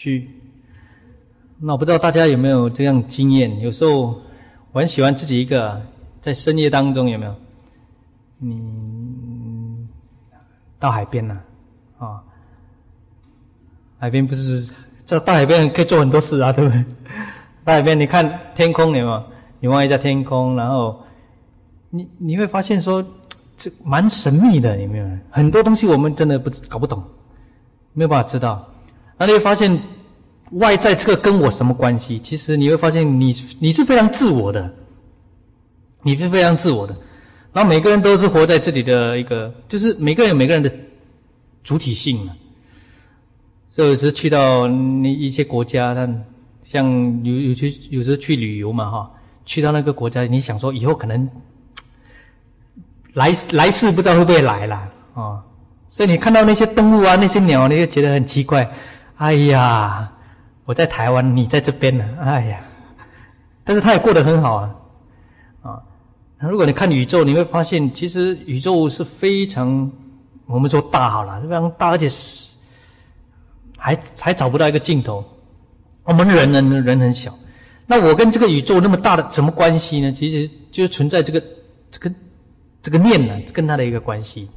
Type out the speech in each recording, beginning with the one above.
那我不知道大家有没有这样经验，有时候我很喜欢自己一个在深夜当中有没有？你到海边了海边不是这到海边可以做很多事啊，对不对？到海边你看天空有没有？你望一下天空，然后你会发现说这蛮神秘的，有没有？很多东西我们真的搞不懂，没有办法知道。那你会发现外在这个跟我什么关系？其实你会发现你是非常自我的，你是非常自我的。然后每个人都是活在自己的一个，就是每个人有每个人的主体性嘛。所以有时去到一些国家，像有时候去旅游嘛去到那个国家，你想说以后可能来世不知道会不会来啦所以你看到那些动物啊，那些鸟，你就觉得很奇怪。哎呀，我在台湾，你在这边呢，哎呀，但是他也过得很好如果你看宇宙，你会发现其实宇宙是非常，我们说大好了，是非常大，而且还找不到一个尽头。我们人很小，那我跟这个宇宙那么大的什么关系呢？其实就存在这个念呢，跟它的一个关系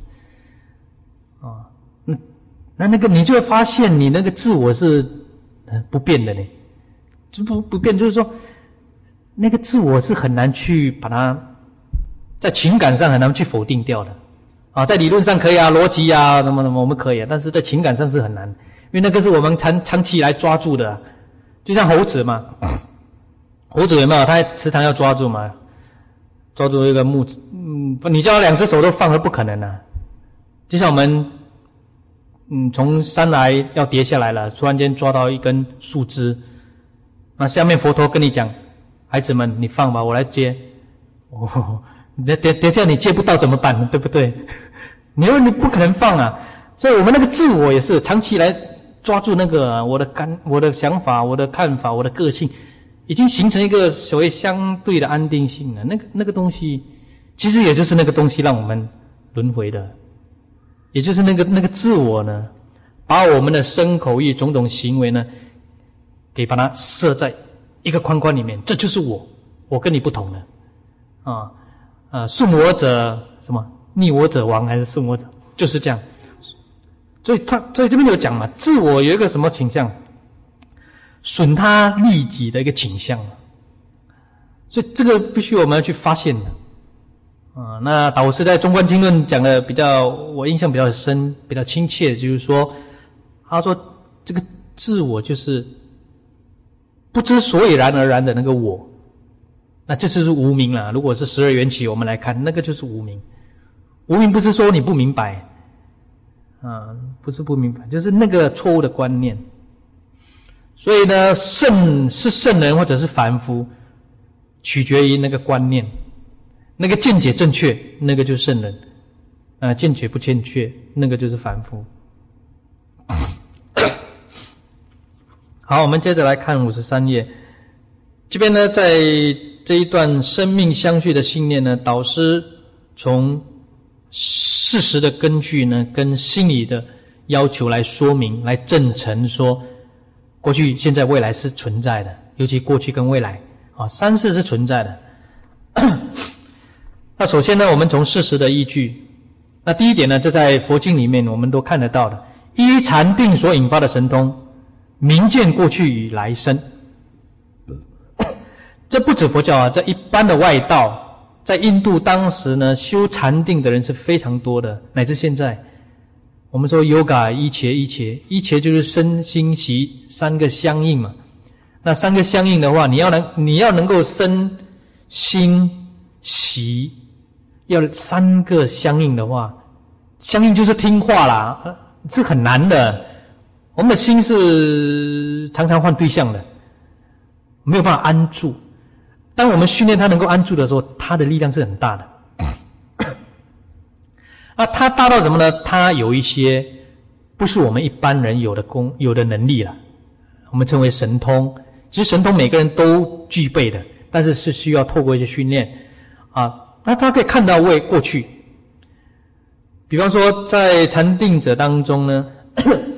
那个你就会发现你那个自我是不变的呢，就不变，就是说那个自我是很难去把它在情感上很难去否定掉的在理论上可以逻辑什么我们可以但是在情感上是很难，因为那个是我们长期以来抓住的就像猴子嘛，猴子有没有？他时常要抓住嘛，抓住一个木子，你叫他两只手都放，都不可能就像我们，从山来要跌下来了，突然间抓到一根树枝，那下面佛陀跟你讲，孩子们，你放吧，我来接。等下你接不到怎么办？对不对？你不可能放所以我们那个自我也是长期以来抓住那个我的想法、我的看法、我的个性，已经形成一个所谓相对的安定性了。那个东西，其实也就是那个东西让我们轮回的，也就是那个自我呢，把我们的身口意种种行为呢，给把它设在一个框框里面，这就是我跟你不同的顺我者什么逆我者亡，还是顺我者，就是这样。所以这边有讲嘛，自我有一个什么倾向，损他利己的一个倾向，所以这个必须我们要去发现的那导师在中观经论讲的我印象比较深、比较亲切，就是说，他说这个自我就是不知所以然而然的那个我，那这就是无明了。如果是12缘起我们来看，那个就是无明。无明不是说你不明白不是不明白，就是那个错误的观念。所以呢，是圣人或者是凡夫，取决于那个观念，那个见解正确，那个就是圣人见解不正确，那个就是凡夫。好，我们接着来看53页。这边呢，在这一段生命相续的信念呢，导师从事实的根据呢，跟心理的要求来说明，来证成说，过去、现在、未来是存在的，尤其过去跟未来三世是存在的。那首先呢，我们从事实的依据，那第一点呢，这在佛经里面我们都看得到的，依禅定所引发的神通，明见过去与来生。这不止佛教这一般的外道，在印度当时呢，修禅定的人是非常多的，乃至现在，我们说 yoga 一切就是身心息三个相应嘛。那三个相应的话，你要能够身心息要三个相应的话，相应就是听话啦，是很难的。我们的心是常常换对象的，没有办法安住。当我们训练它能够安住的时候，它的力量是很大的。它大到什么呢？它有一些不是我们一般人有的能力了，我们称为神通。其实神通每个人都具备的，但是是需要透过一些训练那他可以看到过去。比方说在禅定者当中呢，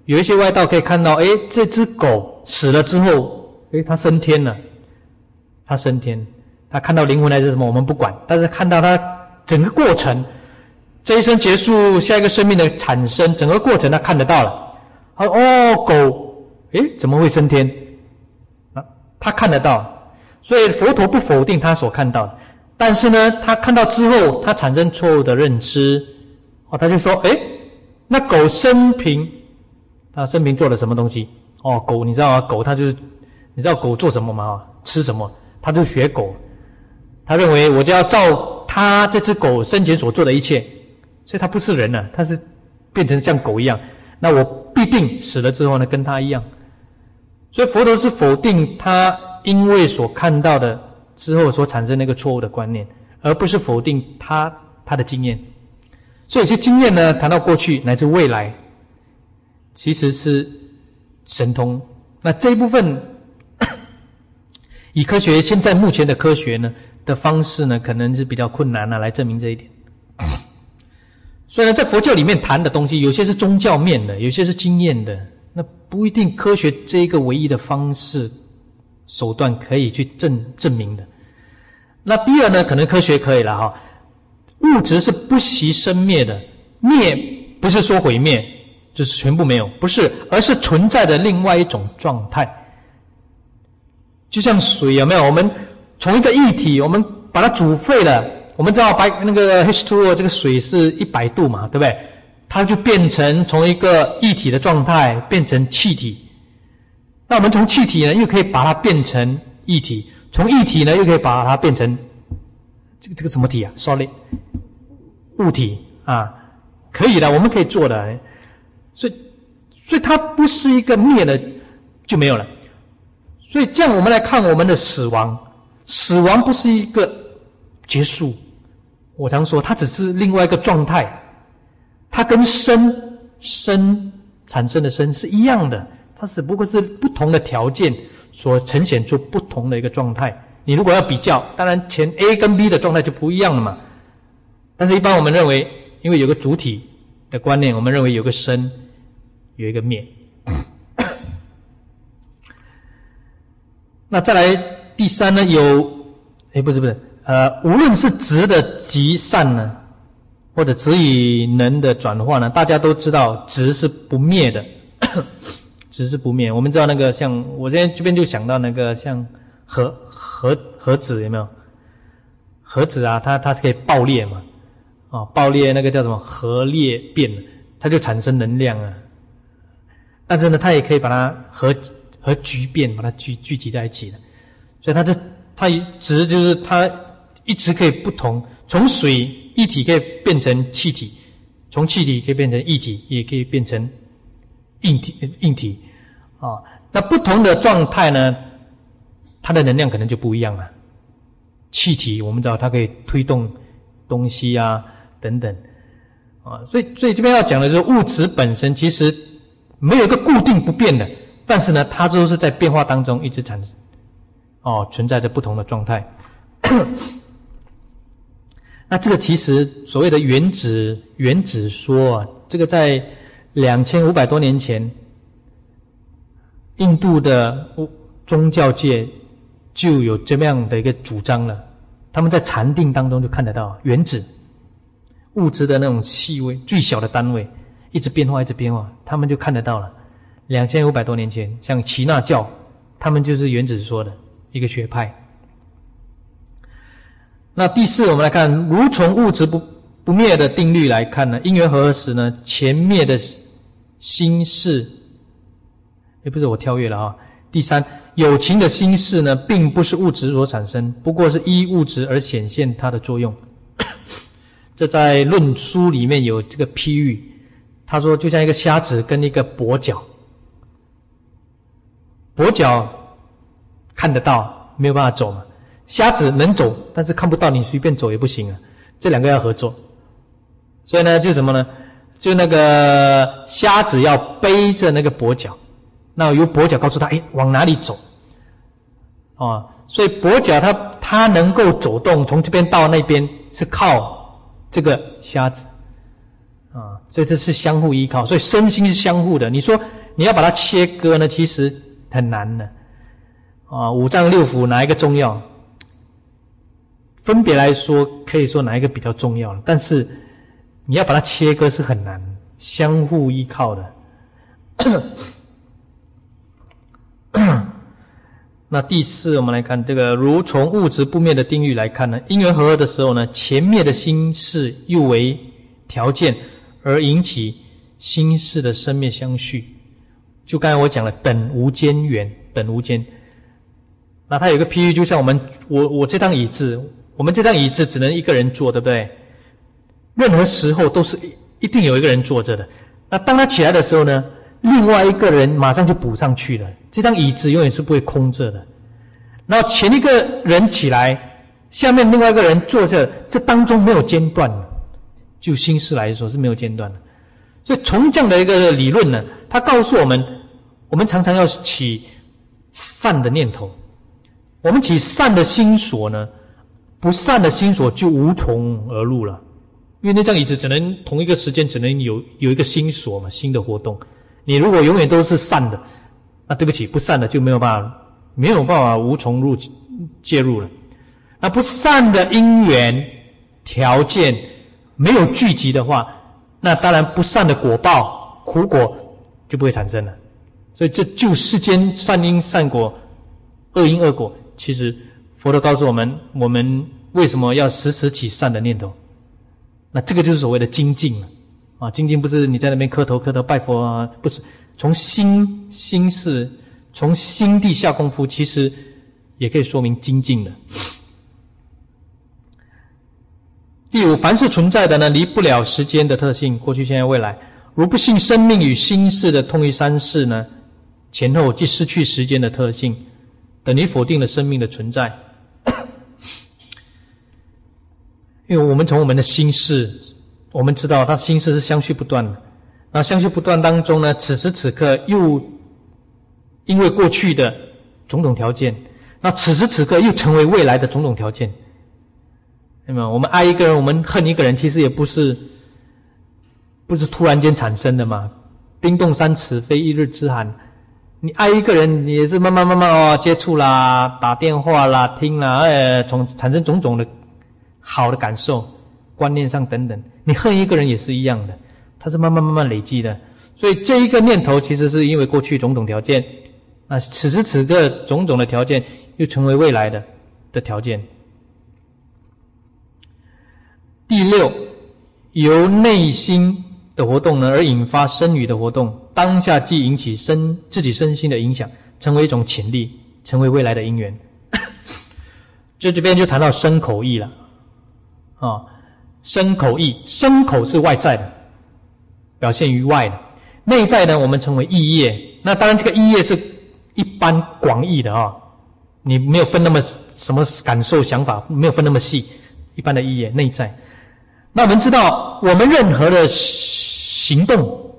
有一些外道可以看到，这只狗死了之后，它升天了，它升天，它看到灵魂还是什么我们不管，但是看到它整个过程，这一生结束，下一个生命的产生，整个过程他看得到了。狗，怎么会升天？他看得到，所以佛陀不否定他所看到的，但是呢，他看到之后，他产生错误的认知，他就说，那狗生平，他生平做了什么东西？狗，你知道吗？狗它就是，你知道狗做什么吗？吃什么？他就学狗，他认为我就要照他这只狗生前所做的一切，所以他不是人了，他是变成像狗一样，那我必定死了之后呢，跟他一样。所以佛陀是否定他因为所看到的之后所产生那个错误的观念，而不是否定他的经验。所以有些经验呢，谈到过去乃至未来，其实是神通。那这一部分以科学现在目前的科学呢的方式呢，可能是比较困难来证明这一点。所以呢，在佛教里面谈的东西，有些是宗教面的，有些是经验的，那不一定科学这一个唯一的方式手段可以去证明的。那第二呢，可能科学可以了哈。物质是不息生灭的，灭不是说毁灭，就是全部没有，不是，而是存在的另外一种状态。就像水，有没有？我们从一个液体，我们把它煮沸了，我们知道那个 H2O 这个水是100度嘛，对不对？它就变成从一个液体的状态变成气体。那我们从气体呢，又可以把它变成液体，从液体呢，又可以把它变成这个什么体啊 ？solid 物体啊，可以的，我们可以做的。所以它不是一个灭了就没有了。所以这样我们来看我们的死亡，死亡不是一个结束。我常说，它只是另外一个状态。它跟生产生的生是一样的，它只不过是不同的条件所呈现出不同的一个状态。你如果要比较，当然前 A 跟 B 的状态就不一样了嘛。但是一般我们认为，因为有个主体的观念，我们认为有个生，有一个灭。那再来第三呢，无论是直的极善呢，或者直与能的转化呢，大家都知道直是不灭的，直是不灭。我们知道那个像我现在这边就想到那个像核子，有没有？核子啊，它是可以爆裂嘛，爆裂那个叫什么核裂变，它就产生能量啊。但是呢，它也可以把它和聚变，把它聚集在一起的。所以它直就是它一直可以不同，从水液体可以变成气体，从气体可以变成液体，也可以变成硬体啊。那不同的状态呢，它的能量可能就不一样了。气体我们知道它可以推动东西啊等等啊，所以这边要讲的就是物质本身其实没有一个固定不变的，但是呢，它都是在变化当中一直产生存在着不同的状态。那这个其实所谓的原子说啊，这个在2500多年前，印度的宗教界就有这么样的一个主张了。他们在禅定当中就看得到原子物质的那种细微最小的单位一直变化，他们就看得到了。2500多年前，像耆那教，他们就是原子说的一个学派。那第四，我们来看，如从物质不灭的定律来看呢，因缘合合时呢，前灭的心事，不是我跳跃了啊。第三，有情的心事呢，并不是物质所产生，不过是依物质而显现它的作用。这在论书里面有这个譬喻，他说就像一个瞎子跟一个跛脚，跛脚看得到，没有办法走嘛。瞎子能走，但是看不到，你随便走也不行啊。这两个要合作，所以呢，就什么呢？就那个瞎子要背着那个跛脚，那由跛脚告诉他，往哪里走？所以跛脚他能够走动，从这边到那边是靠这个瞎子所以这是相互依靠，所以身心是相互的。你说你要把它切割呢，其实很难的。五脏六腑哪一个重要？分别来说，可以说哪一个比较重要，但是你要把它切割是很难，相互依靠的。那第四，我们来看这个，如从物质不灭的定律来看呢，因缘和合的时候呢，前灭的心事又为条件，而引起心事的生灭相续。就刚才我讲了，等无间缘，等无间。那它有一个譬喻，就像我这张椅子，我们这张椅子只能一个人坐，对不对？任何时候都是一定有一个人坐着的。那当他起来的时候呢，另外一个人马上就补上去了，这张椅子永远是不会空着的。然后前一个人起来，下面另外一个人坐着，这当中没有间断的，就心事来说是没有间断的。所以从这样的一个理论呢，它告诉我们，我们常常要起善的念头，我们起善的心所呢，不善的心所就无从而入了。因为那张椅子只能同一个时间只能有一个心所嘛，心的活动。你如果永远都是善的，那对不起，不善的就没有办法无从介入了。那不善的因缘条件没有聚集的话，那当然不善的果报苦果就不会产生了。所以这就世间善因善果，恶因恶果。其实佛陀告诉我们，我们为什么要时时起善的念头？那这个就是所谓的精进了。精进不是你在那边磕头拜佛啊，不是，从心事，从心地下功夫，其实也可以说明精进的。第五，凡是存在的呢，离不了时间的特性，过去、现在、未来。如不信生命与心事的通于三世呢，前后即失去时间的特性，等于否定了生命的存在。因为我们从我们的心事，我们知道它心事是相续不断的，那相续不断当中呢，此时此刻又因为过去的种种条件，那此时此刻又成为未来的种种条件。那么我们爱一个人，我们恨一个人，其实也不是突然间产生的嘛。冰冻三尺非一日之寒，你爱一个人，你也是慢慢接触啦，打电话啦，听啦，产生种种的好的感受，观念上等等。你恨一个人也是一样的，它是慢慢累积的。所以这一个念头其实是因为过去种种条件，那此时此刻种种的条件又成为未来的条件。第六，由内心的活动呢而引发身语的活动，当下即引起自己身心的影响，成为一种潜力，成为未来的因缘。这边就谈到身口意了。身口意，身口是外在的，表现于外的，内在呢我们称为意业。那当然这个意业是一般广义的你没有分那么什么感受想法，没有分那么细，一般的意业内在。那我们知道，我们任何的行动，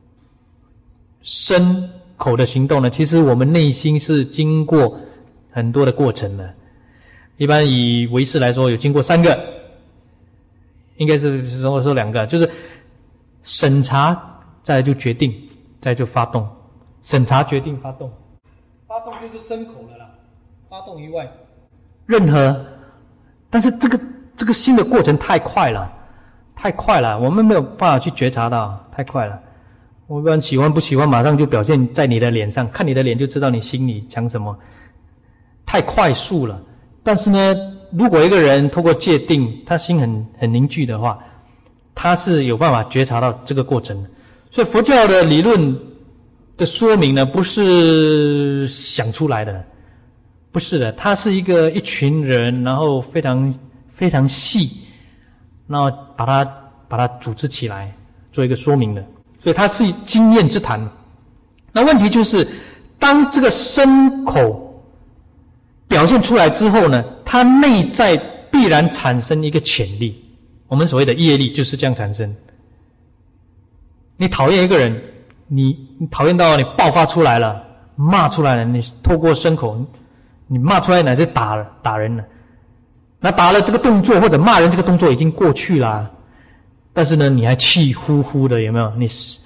身口的行动呢，其实我们内心是经过很多的过程的。一般以唯识来说，有经过3个，应该是说2个，就是审查，再来就决定，再来就发动。审查、决定、发动，发动就是身口了啦，发动于外。任何，但是这个新的过程太快了，我们没有办法去觉察到，太快了。我不然喜欢不喜欢，马上就表现在你的脸上，看你的脸就知道你心里想什么，太快速了。但是呢，如果一个人透过戒定，他心很凝聚的话，他是有办法觉察到这个过程的。所以佛教的理论的说明呢，不是想出来的，不是的，它是一群人，然后非常细，然后把它组织起来做一个说明的，所以它是经验之谈。那问题就是，当这个身口表现出来之后呢，它内在必然产生一个潜力，我们所谓的业力就是这样产生。你讨厌一个人，你讨厌到你爆发出来了，骂出来了，你透过身口，你骂出来乃至打人了。那打了这个动作或者骂人这个动作已经过去了，但是呢，你还气呼呼的，有没有？你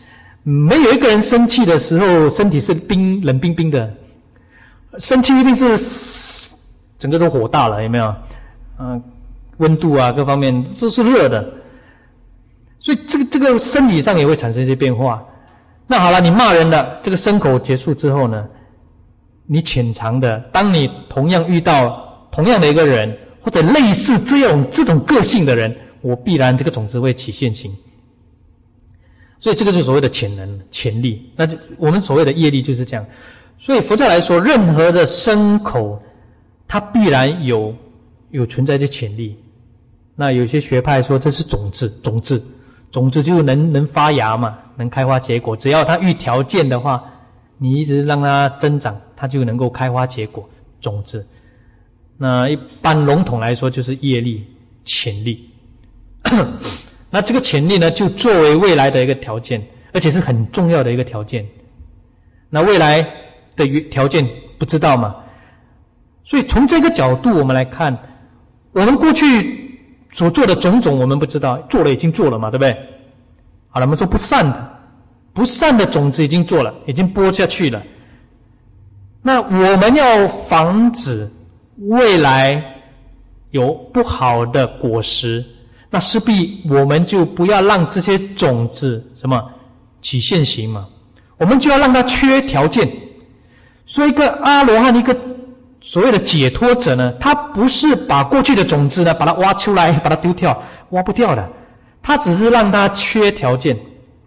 没有一个人生气的时候身体是冷冰冰的，生气一定是整个都火大了，有没有？温度啊各方面都是热的，所以这个生理上也会产生一些变化。那好了，你骂人了，这个牲口结束之后呢，你潜藏的，当你同样遇到同样的一个人，或者类似这种个性的人，我必然这个种子会起现行。所以这个就是所谓的潜能、潜力。那就我们所谓的业力就是这样。所以佛教来说，任何的牲口，它必然有存在的潜力。那有些学派说这是种子就能发芽嘛，能开花结果。只要它遇条件的话，你一直让它增长，它就能够开花结果。种子，那一般笼统来说就是业力、潜力。那这个潜力呢，就作为未来的一个条件，而且是很重要的一个条件。那未来的条件不知道嘛？所以从这个角度我们来看，我们过去所做的种种我们不知道，做了已经做了嘛，对不对？好了，我们说不善的种子已经做了，已经播下去了。那我们要防止未来有不好的果实，那势必我们就不要让这些种子起现行嘛，我们就要让它缺条件。所以一个阿罗汉，一个所谓的解脱者呢，他不是把过去的种子呢把它挖出来把它丢掉，挖不掉的，他只是让它缺条件，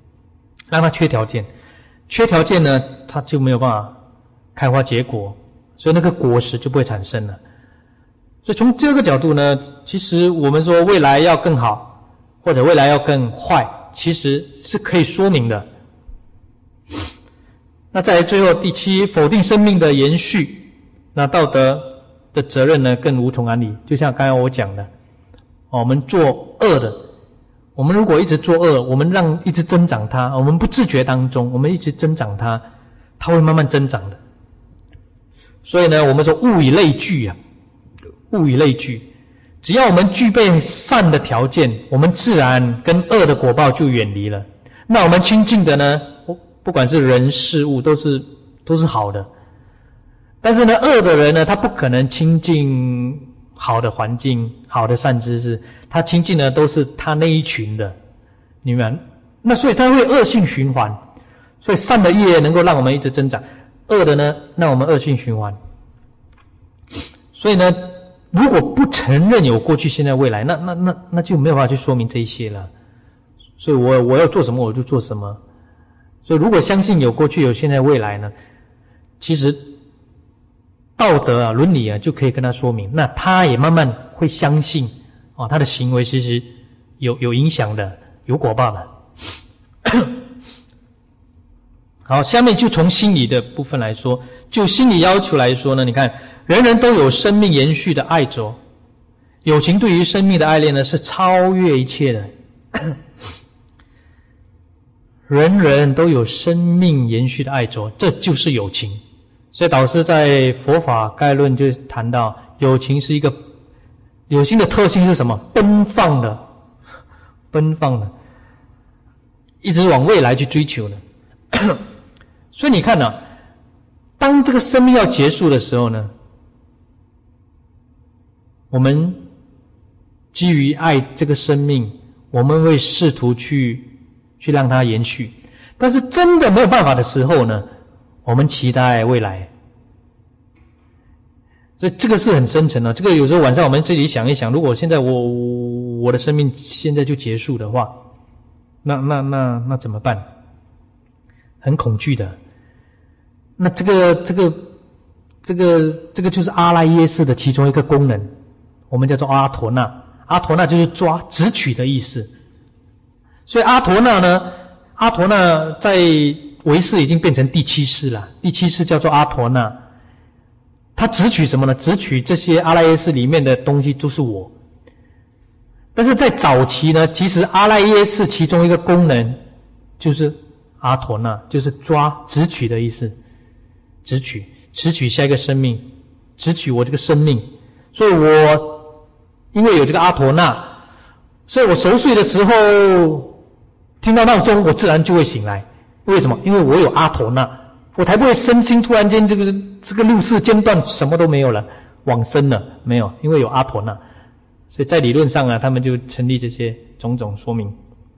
缺条件呢，他就没有办法开花结果，所以那个果实就不会产生了。所以从这个角度呢，其实我们说未来要更好，或者未来要更坏，其实是可以说明的。那再来最后第七，否定生命的延续，那道德的责任呢更无从安理。就像刚才我讲的，我们做恶的，我们如果一直做恶，我们一直增长它，我们不自觉当中，我们一直增长它，它会慢慢增长的。所以呢，我们说物以类聚啊，物以类聚，只要我们具备善的条件，我们自然跟恶的果报就远离了。那我们亲近的呢，不管是人事物都是好的。但是呢，恶的人呢，他不可能亲近好的环境、好的善知识，他亲近的都是他那一群的，你明白？那所以他会恶性循环。所以善的业能够让我们一直增长，恶的呢，让我们恶性循环。所以呢，如果不承认有过去、现在、未来，那就没有办法去说明这一些了。所以我要做什么我就做什么。所以如果相信有过去、有现在、未来呢，其实道德啊、伦理啊就可以跟他说明，那他也慢慢会相信他的行为其实有影响的，有果报的。好，下面就从心理的部分来说，就心理要求来说呢，你看人人都有生命延续的爱着，友情对于生命的爱恋呢是超越一切的。人人都有生命延续的爱着，这就是友情。所以导师在佛法概论就谈到，友情的特性是什么？奔放的，一直往未来去追求的。所以你看啊，当这个生命要结束的时候呢，我们基于爱这个生命，我们会试图去让它延续。但是真的没有办法的时候呢，我们期待未来。所以这个是很深层的。这个有时候晚上我们自己想一想，如果现在我的生命现在就结束的话，那怎么办？很恐惧的。那这个就是阿赖耶识的其中一个功能，我们叫做阿陀那。阿陀那就是直取的意思。所以阿陀那在唯识已经变成第七识了。第七识叫做阿陀那，它直取什么呢？直取这些阿赖耶识里面的东西都是我。但是在早期呢，其实阿赖耶识其中一个功能就是阿陀那，就是直取的意思。直取下一个生命，直取我这个生命。所以我因为有这个阿陀那，所以我熟睡的时候听到闹钟，我自然就会醒来。 为什么？因为我有阿陀那，我才不会身心突然间这个入世间断，什么都没有了，往生了没有？因为有阿陀那，所以在理论上啊，他们就成立这些种种说明。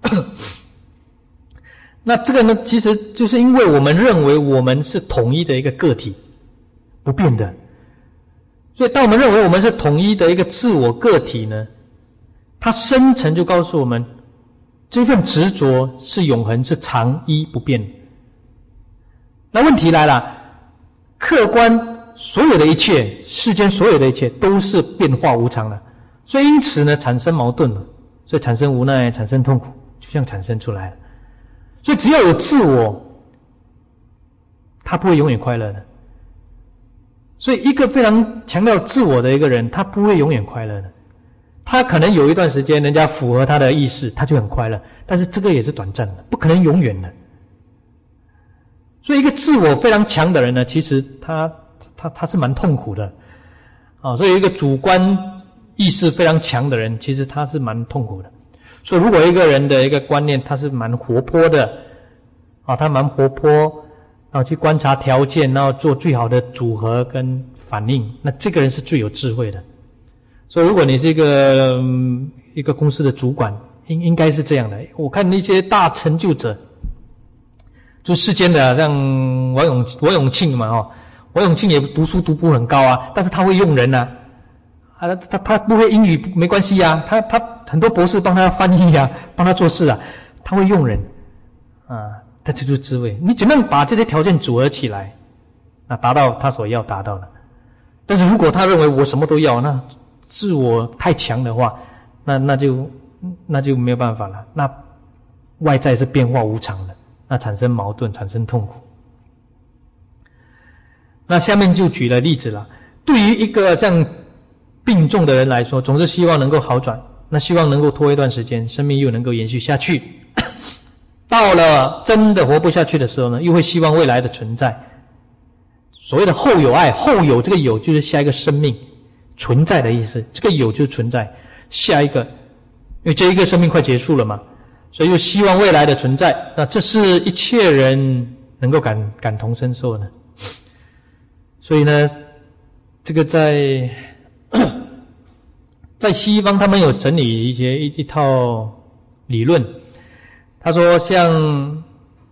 那这个呢，其实就是因为我们认为我们是统一的一个个体，不变的，所以当我们认为我们是统一的一个自我个体呢，它深层就告诉我们，这份执着是永恒，是常一不变。那问题来了，客观所有的一切，世间所有的一切都是变化无常的，所以因此呢，产生矛盾了，所以产生无奈，产生痛苦，就这样产生出来了。所以只要有自我，他不会永远快乐的。所以一个非常强调自我的一个人，他不会永远快乐的。他可能有一段时间人家符合他的意识，他就很快乐，但是这个也是短暂的，不可能永远的。所以一个自我非常强的人呢，其实他是蛮痛苦的啊。所以一个主观意识非常强的人，其实他是蛮痛苦的。所以如果一个人的一个观念他是蛮活泼的啊，他蛮活泼，然后去观察条件，然后做最好的组合跟反应，那这个人是最有智慧的。所以如果你是一个公司的主管，应该是这样的。我看那些大成就者，就世间的像王永庆嘛，王永庆也读书读不很高啊，但是他会用人啊，他不会英语没关系啊，他很多博士帮他翻译啊，帮他做事啊，他会用人啊，他这就是智慧。你怎么样把这些条件组合起来，那达到他所要达到的。但是如果他认为我什么都要，那自我太强的话，那就没有办法了。那外在是变化无常的，那产生矛盾，产生痛苦。那下面就举了例子了。对于一个像病重的人来说，总是希望能够好转，那希望能够拖一段时间，生命又能够延续下去。到了真的活不下去的时候呢，又会希望未来的存在。所谓的后有爱，后有这个有就是下一个生命存在的意思，这个有就是存在，下一个，因为这一个生命快结束了嘛，所以又希望未来的存在。那这是一切人能够感同身受的。所以呢，这个在西方他们有整理一套理论。他说像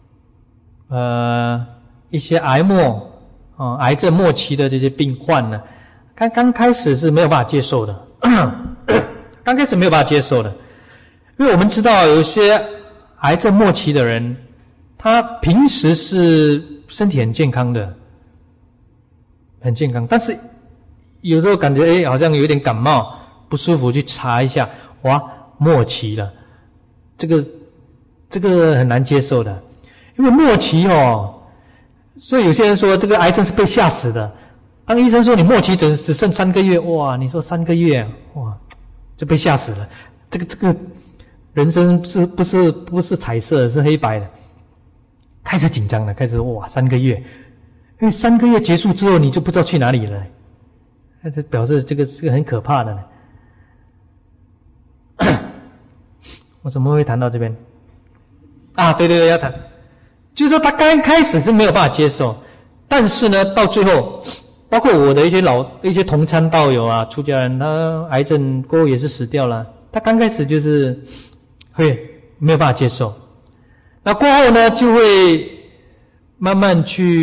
一些癌症末期的这些病患呢，刚开始是没有办法接受的，刚开始没有办法接受的，因为我们知道有一些癌症末期的人，他平时是身体很健康的，很健康，但是有时候感觉好像有点感冒不舒服，去查一下，哇，末期了，这个很难接受的，因为末期所以有些人说这个癌症是被吓死的。当医生说你末期只剩3个月，哇，你说3个月，哇，就被吓死了。这个人生不是彩色的，是黑白的。开始紧张了，开始哇3个月，因为3个月结束之后你就不知道去哪里了，那这表示这个很可怕的呢。我怎么会谈到这边？啊，对，要谈，就是说他刚开始是没有办法接受，但是呢，到最后，包括我的一些同参道友啊，出家人，他癌症过后也是死掉了。他刚开始就是会没有办法接受，那过后呢，就会慢慢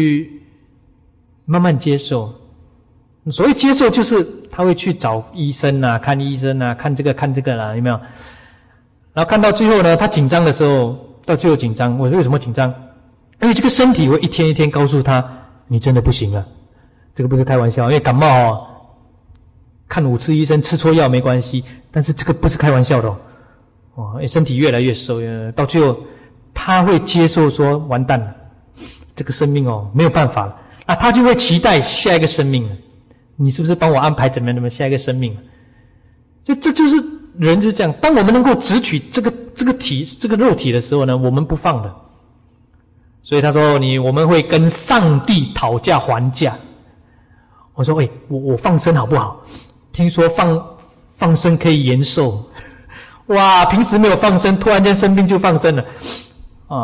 接受。所谓接受，就是他会去找医生啊，看医生啊，看这个啦，有没有？然后看到最后呢，他紧张的时候，到最后紧张，我说为什么紧张？因为这个身体会一天一天告诉他，你真的不行了。这个不是开玩笑，因为感冒看5次医生，吃错药没关系，但是这个不是开玩笑的身体越来越瘦，到最后他会接受说完蛋了，这个生命没有办法了，那他就会期待下一个生命了。你是不是帮我安排怎么样下一个生命了？这就是人就是这样，当我们能够直取这个肉体的时候呢，我们不放的。所以他说我们会跟上帝讨价还价。我说我放生好不好？听说放生可以延寿。哇，平时没有放生，突然间生病就放生了啊！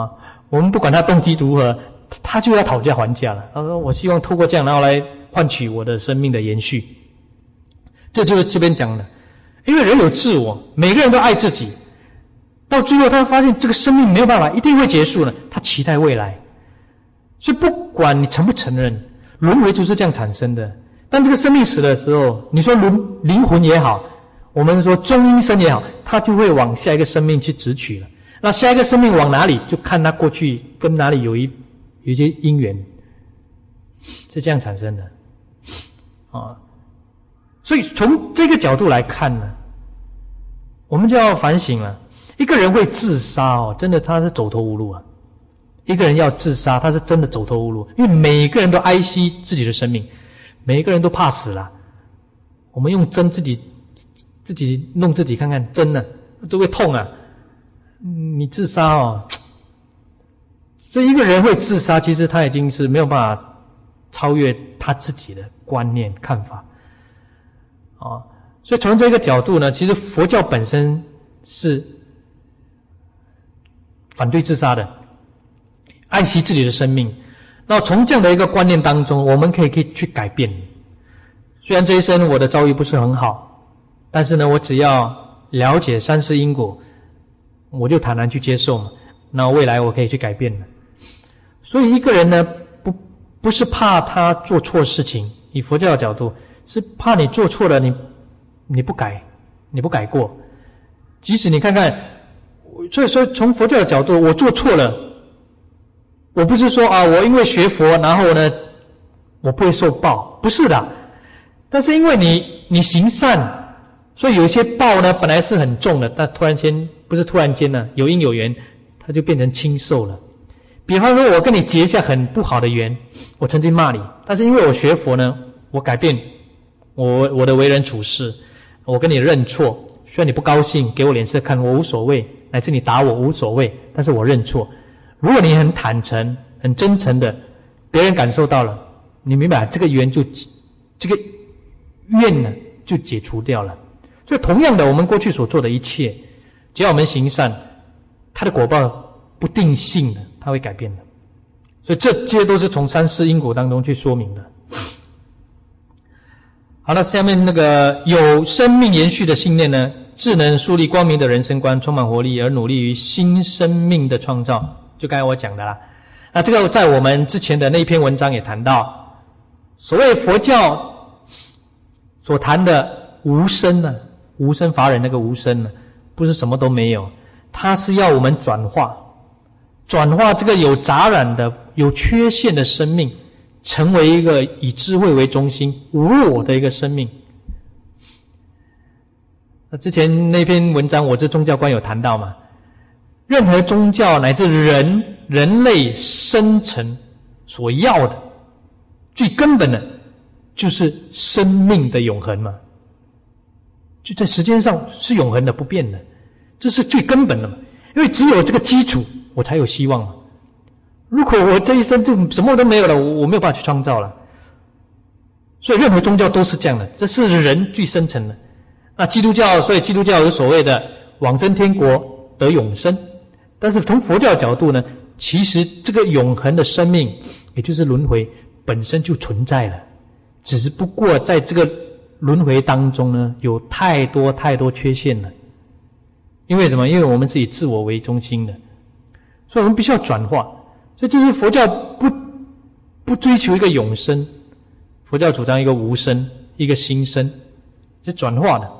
我们不管他动机如何，他就要讨价还价了。他说我希望透过这样，然后来换取我的生命的延续。这就是这边讲的，因为人有自我，每个人都爱自己，到最后他发现这个生命没有办法，一定会结束了，他期待未来。所以不管你承不承认，轮回就是这样产生的。当这个生命死的时候，你说灵魂也好，我们说中阴身也好，他就会往下一个生命去直取了。那下一个生命往哪里，就看他过去跟哪里有一些因缘，是这样产生的啊。所以从这个角度来看呢，我们就要反省了。一个人会自杀哦，真的他是走投无路啊。一个人要自杀，他是真的走投无路，因为每个人都爱惜自己的生命，每个人都怕死了。我们用针自己弄自己看看，针呢都会痛啊。你自杀哦，所以一个人会自杀，其实他已经是没有办法超越他自己的观念看法啊。所以从这个角度呢，其实佛教本身是反对自杀的，爱惜自己的生命。那从这样的一个观念当中，我们可以去改变。虽然这一生我的遭遇不是很好，但是呢，我只要了解三世因果，我就坦然去接受嘛。那未来我可以去改变了。所以一个人呢，不是怕他做错事情，以佛教的角度，是怕你做错了，你不改，你不改过。即使你看看，所以说从佛教的角度，我做错了，我不是说啊，我因为学佛，然后呢，我不会受报，不是的。但是因为你行善，所以有一些报呢，本来是很重的，但突然间不是突然间呢，有因有缘，它就变成轻受了。比方说，我跟你结下很不好的缘，我曾经骂你，但是因为我学佛呢，我改变我的为人处事，我跟你认错，虽然你不高兴，给我脸色看，我无所谓，乃至你打我无所谓，但是我认错。如果你很坦诚、很真诚的，别人感受到了，你明白这个缘这个怨呢就解除掉了。所以同样的，我们过去所做的一切，只要我们行善，它的果报不定性的，它会改变的。所以这些都是从三世因果当中去说明的。好了，下面那个有生命延续的信念呢，智能树立光明的人生观，充满活力，而努力于新生命的创造，就刚才我讲的啦。那这个在我们之前的那篇文章也谈到，所谓佛教所谈的无生呢，无生法忍那个无生呢，不是什么都没有，它是要我们转化这个有杂染的、有缺陷的生命，成为一个以智慧为中心、无我的一个生命。那之前那篇文章，我这宗教观有谈到嘛，任何宗教乃至人类生成所要的最根本的，就是生命的永恒嘛，就在时间上是永恒的、不变的，这是最根本的嘛。因为只有这个基础，我才有希望嘛。如果我这一生就什么都没有了，我没有办法去创造了。所以任何宗教都是这样的，这是人最深层的。那基督教，所以基督教有所谓的往生天国得永生，但是从佛教的角度呢，其实这个永恒的生命，也就是轮回本身就存在了，只不过在这个轮回当中呢，有太多缺陷了。因为什么？因为我们是以自我为中心的，所以我们必须要转化。所以这是佛教不追求一个永生，佛教主张一个无生，一个新生，是转化的。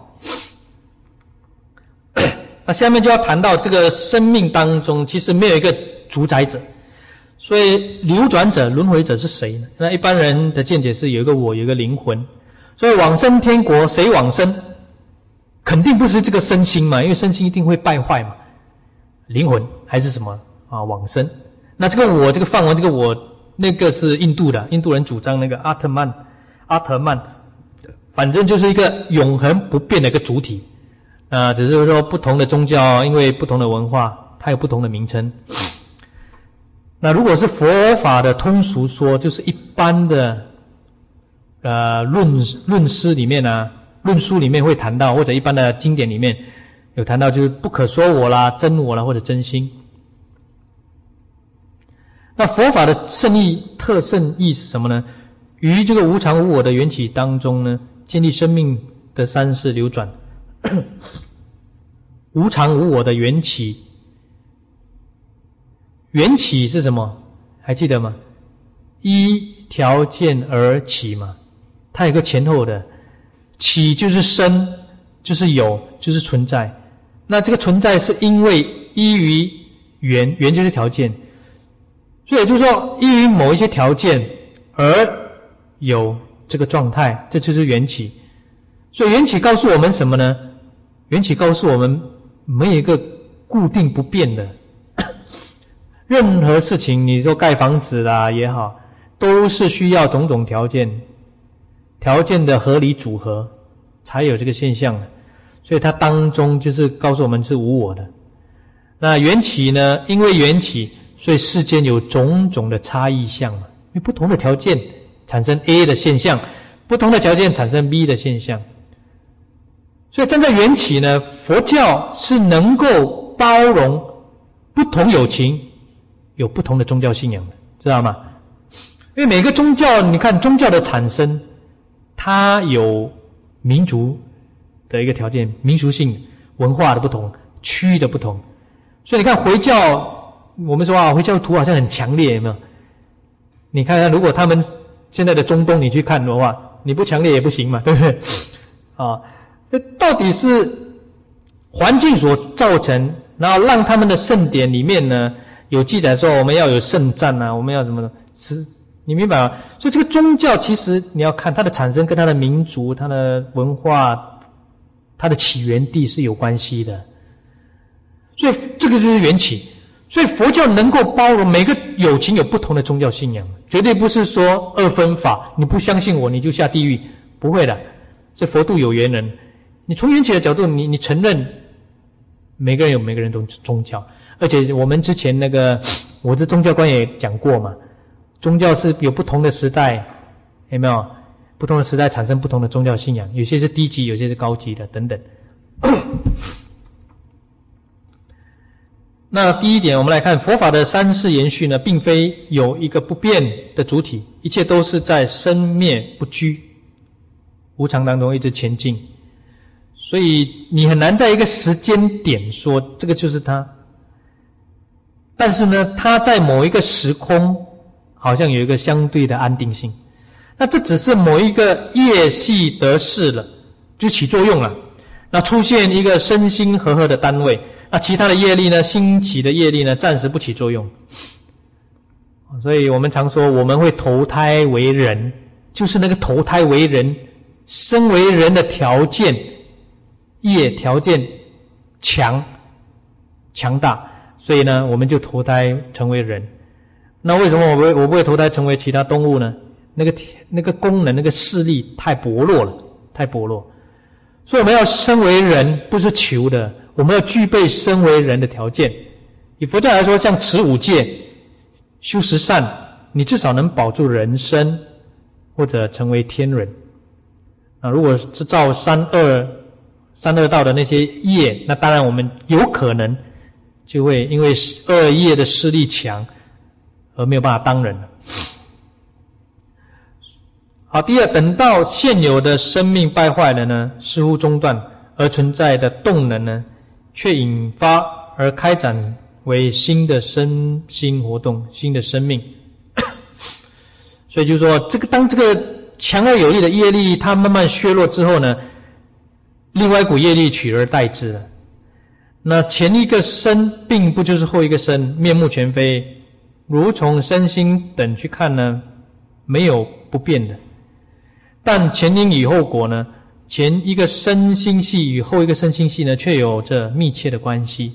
那下面就要谈到这个生命当中，其实没有一个主宰者，所以流转者、轮回者是谁呢？那一般人的见解是有一个我，有一个灵魂。所以往生天国，谁往生？肯定不是这个身心嘛，因为身心一定会败坏嘛。灵魂还是什么啊？往生。那这个我，这个梵文这个我，那个是印度的，印度人主张那个阿特曼，反正就是一个永恒不变的一个主体。只是说不同的宗教，因为不同的文化，它有不同的名称。那如果是佛法的通俗说，就是一般的论诗里面啊，论书里面会谈到，或者一般的经典里面有谈到，就是不可说我啦、真我啦，或者真心。 那佛法的特胜义是什么呢？于这个无常无我的缘起当中呢，建立生命的三世流转。无常无我的缘起，缘起是什么？还记得吗？依条件而起嘛，它有个前后的，起就是生，就是有，就是存在。那这个存在是因为依于缘，缘就是条件，所以也就是说依于某一些条件而有这个状态，这就是缘起。所以缘起告诉我们什么呢？缘起告诉我们没有一个固定不变的，任何事情，你说盖房子啦也好，都是需要种种条件，条件的合理组合才有这个现象的。所以它当中就是告诉我们是无我的。那缘起呢？因为缘起，所以世间有种种的差异相嘛，因为不同的条件产生 A 的现象，不同的条件产生 B 的现象。所以站在缘起呢，佛教是能够包容不同有情，有不同的宗教信仰的，知道吗？因为每个宗教，你看宗教的产生，它有民族的一个条件，民族性、文化的不同、区域的不同。所以你看回教，我们说啊，回教徒好像很强烈，有没有？你看看，如果他们现在的中东你去看的话，你不强烈也不行嘛，对不对？啊。这到底是环境所造成，然后让他们的圣典里面呢有记载说我们要有圣战啊，我们要什么的，你明白吗？所以这个宗教其实你要看它的产生跟它的民族、它的文化、它的起源地是有关系的，所以这个就是缘起。所以佛教能够包容每个有情有不同的宗教信仰，绝对不是说二分法，你不相信我你就下地狱，不会的。所以佛度有缘人。你从缘起的角度，你承认每个人有每个人的宗教，而且我们之前那个我这宗教观也讲过嘛，宗教是有不同的时代，有没有？不同的时代产生不同的宗教信仰，有些是低级，有些是高级的，等等。那第一点，我们来看佛法的三世延续呢，并非有一个不变的主体，一切都是在生灭不居、无常当中一直前进。所以你很难在一个时间点说这个就是它，但是呢，它在某一个时空好像有一个相对的安定性。那这只是某一个业系得势了，就起作用了。那出现一个身心和合的单位，那其他的业力呢，兴起的业力呢，暂时不起作用。所以我们常说我们会投胎为人，就是那个投胎为人、生为人的条件。业条件强大，所以呢，我们就投胎成为人。那为什么我不会投胎成为其他动物呢？那个功能、那个视力太薄弱了，太薄弱。所以我们要生为人，不是求的，我们要具备生为人的条件。以佛教来说，像持五戒、修十善，你至少能保住人身，或者成为天人。如果是照三恶道的那些业，那当然我们有可能就会因为恶业的势力强而没有办法当人了。好，第二，等到现有的生命败坏了呢，似乎中断，而存在的动能呢，却引发而开展为新的身心活动、新的生命。所以就是说，当这个强而有力的业力它慢慢削弱之后呢，另外一股业力取而代之了。那前一个身并不就是后一个身，面目全非。如从身心等去看呢，没有不变的。但前因与后果呢，前一个身心系与后一个身心系呢，却有着密切的关系。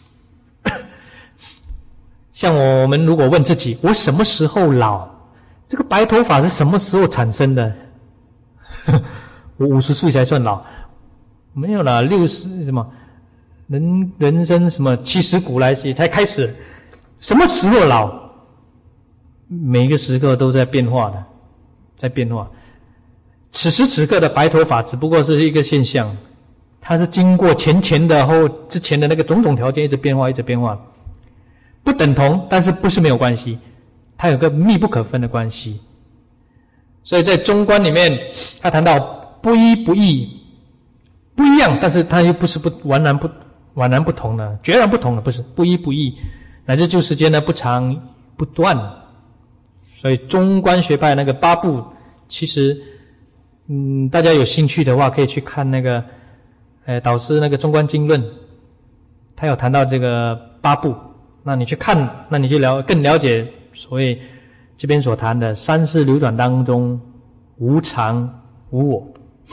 像我们如果问自己，我什么时候老？这个白头发是什么时候产生的？我50岁才算老。没有啦，60什么人生什么70古来才开始，什么时候老？每一个时刻都在变化的，在变化。此时此刻的白头发只不过是一个现象，它是经过前的后之前的那个种种条件一直变化，不等同，但是不是没有关系。 它有个密不可分的关系。所以在中观里面，他谈到不一不异，不一样，但是它又不是完然不同的，决然不同的，不是不一不异，乃至就时间呢不长不断。所以中观学派那个八部，其实大家有兴趣的话，可以去看那个导师那个中观经论，他有谈到这个八部，那你去看，那你就更了解所谓这边所谈的三世流转当中无常无我。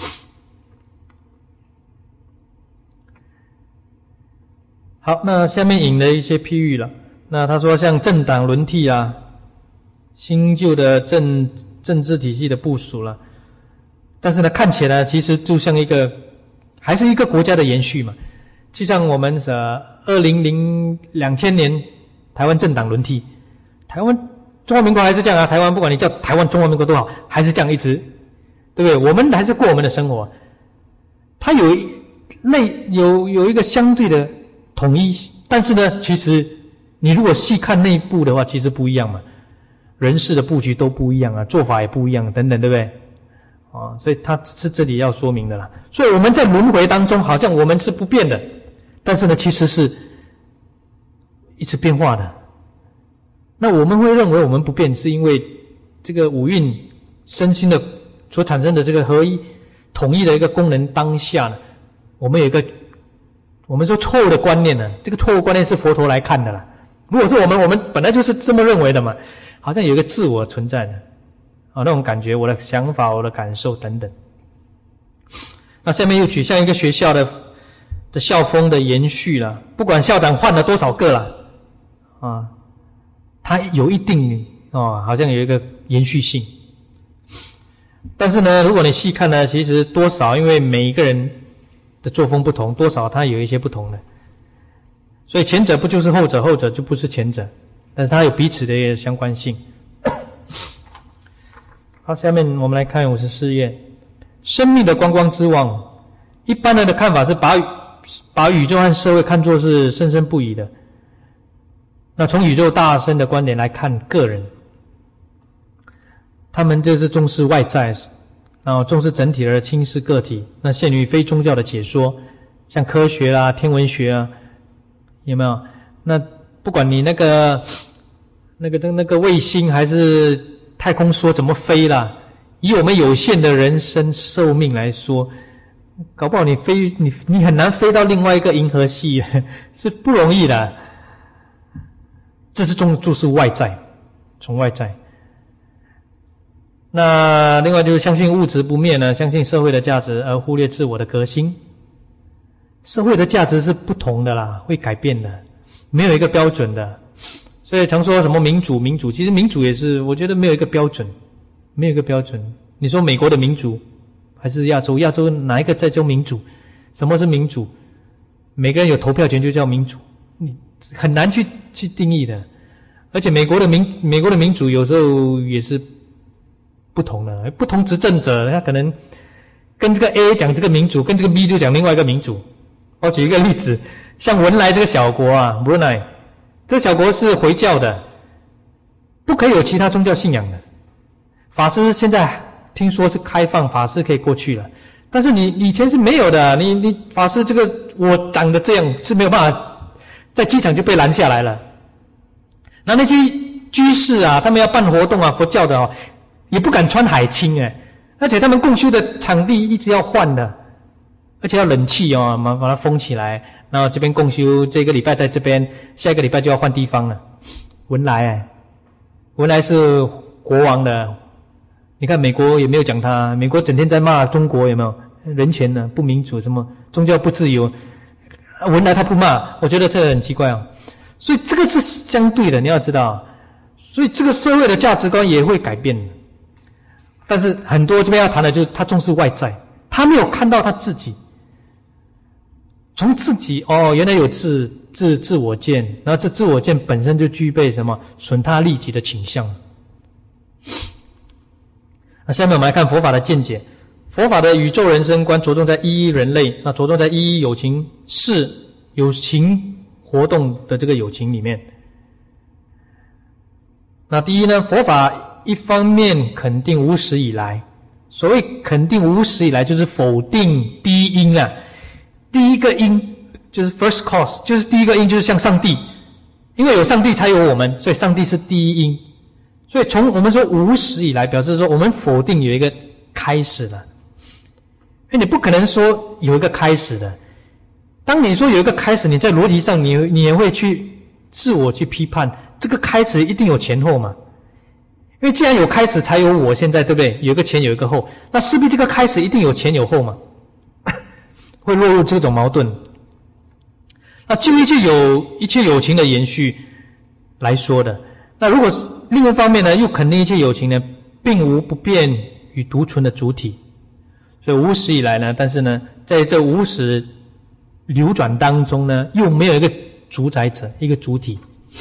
好，那下面引了一些譬喻了。那他说像政党轮替啊，新旧的政治体系的部署了，但是呢，看起来其实就像还是一个国家的延续嘛。就像我们2000年台湾政党轮替，台湾中华民国还是这样啊，台湾不管你叫台湾中华民国多好，还是这样一直，对不对？我们还是过我们的生活。它有一个相对的统一，但是呢，其实你如果细看内部的话，其实不一样嘛，人事的布局都不一样啊，做法也不一样等等，对不对？所以它是这里要说明的啦。所以我们在轮回当中，好像我们是不变的，但是呢，其实是一直变化的。那我们会认为我们不变，是因为这个五蕴身心的所产生的这个合一统一的一个功能当下呢，我们有一个我们说错误的观念呢，这个错误观念是佛陀来看的啦。如果是我们本来就是这么认为的嘛，好像有一个自我存在的那种感觉，我的想法，我的感受等等。那下面又举像一个学校的校风的延续了，不管校长换了多少个了它有一定好像有一个延续性。但是呢，如果你细看呢，其实多少因为每一个人的作风不同，多少它有一些不同的。所以前者不就是后者，后者就不是前者，但是它有彼此的一个相关性。好，下面我们来看54页，生命的观光之望。一般人的看法是把宇宙和社会看作是生生不已的。那从宇宙大生的观点来看个人，他们就是重视外在，然后重视整体而轻视个体。那限于非宗教的解说，像科学啊、天文学啊，有没有？那不管你那个卫星还是太空梭怎么飞啦，以我们有限的人生寿命来说，搞不好你很难飞到另外一个银河系，是不容易的。这是重视外在，从外在。那另外就是相信物质不灭呢，相信社会的价值而忽略自我的革新。社会的价值是不同的啦，会改变的，没有一个标准的。所以常说什么民主，其实民主也是，我觉得没有一个标准，没有一个标准。你说美国的民主还是亚洲哪一个在叫民主？什么是民主？每个人有投票权就叫民主，你很难去定义的。而且美国的民主有时候也是不同的，不同执政者他可能跟这个 A 讲这个民主，跟这个 B 就讲另外一个民主。我举一个例子，像文莱这个小国啊，文莱这个小国是回教的，不可以有其他宗教信仰的。法师现在听说是开放，法师可以过去了，但是你以前是没有的，你法师这个我长得这样是没有办法，在机场就被拦下来了。那些居士啊，他们要办活动啊，佛教的也不敢穿海青而且他们共修的场地一直要换的，而且要冷气把它封起来，然后这边共修这个礼拜在这边，下一个礼拜就要换地方了。文莱是国王的，你看美国也没有讲他，美国整天在骂中国有没有人权呢，不民主，什么宗教不自由，文莱他不骂，我觉得这很奇怪所以这个是相对的，你要知道，所以这个社会的价值观也会改变。但是很多这边要谈的就是他重视外在，他没有看到他自己，从自己原来有自我见，然后这自我见本身就具备什么损他利己的倾向。那下面我们来看佛法的见解。佛法的宇宙人生观着重在一人类，那着重在一有情事有情活动的这个友情里面。 那第一呢，佛法一方面肯定无始以来，所谓肯定无始以来，就是否定第一因啊。第一个因就是 first cause， 就是第一个因就是像上帝，因为有上帝才有我们，所以上帝是第一因。所以从我们说无始以来，表示说我们否定有一个开始了，因为你不可能说有一个开始的。当你说有一个开始，你在逻辑上你也会去自我去批判，这个开始一定有前后嘛？因为既然有开始，才有我现在，对不对？有一个前，有一个后，那势必这个开始一定有前有后嘛，会落入这种矛盾。那就一切有情的延续来说的，那如果是另一方面呢，又肯定一切有情呢，并无不变与独存的主体。所以无始以来呢，但是呢，在这无始流转当中呢，又没有一个主宰者，一个主体。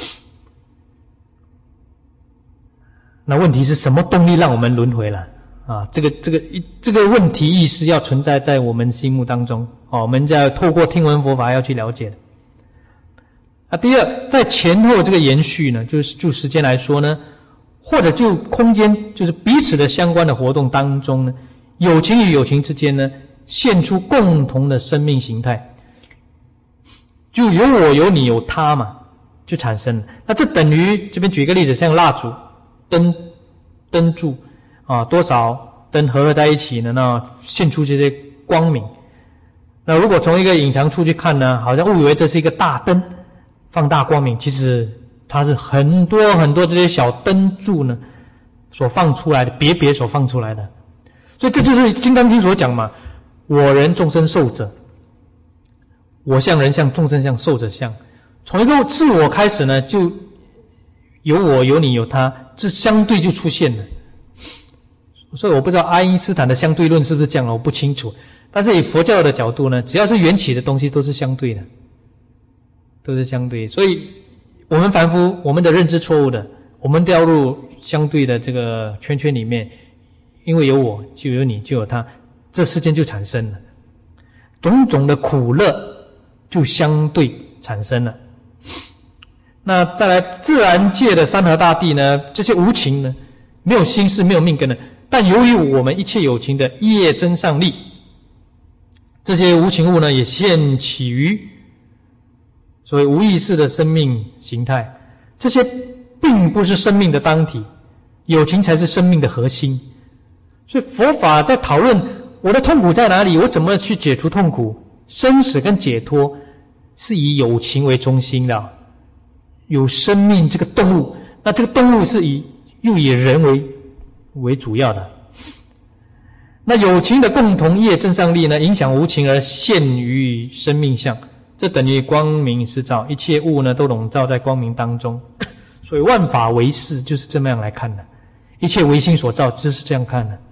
那问题是什么动力让我们轮回了啊？这个问题意识要存在在我们心目当中我们要透过听闻佛法要去了解的。第二，在前后这个延续呢，就时间来说呢，或者就空间，就是彼此的相关的活动当中呢，有情与有情之间呢，现出共同的生命形态，就有我有你有他嘛，就产生了。那这等于这边举一个例子，像蜡烛灯柱多少灯合在一起呢，那现出这些光明。那如果从一个隐藏处去看呢，好像误以为这是一个大灯放大光明，其实它是很多很多这些小灯柱呢所放出来的，别所放出来的。所以这就是《金刚经》所讲嘛，我人众生寿者，我相人相众生相寿者相。从一个自我开始呢，就有我有你有他，这相对就出现了。所以我不知道爱因斯坦的相对论是不是这样了，我不清楚。但是以佛教的角度呢，只要是缘起的东西都是相对的，都是相对。所以我们凡夫，我们的认知错误的，我们掉入相对的这个圈圈里面，因为有我就有你就有他，这世间就产生了种种的苦乐，就相对产生了。那再来自然界的山河大地呢，这些无情呢，没有心事没有命根的，但由于我们一切有情的业增上力，这些无情物呢也现起于所谓无意识的生命形态，这些并不是生命的当体，有情才是生命的核心。所以佛法在讨论我的痛苦在哪里，我怎么去解除痛苦，生死跟解脱是以有情为中心的，有生命这个动物，那这个动物是又以人为主要的。那有情的共同业增上力呢，影响无情而现于生命相，这等于光明实照，一切物呢都笼罩在光明当中。所以万法唯识就是这么样来看的，一切唯心所造就是这样看的。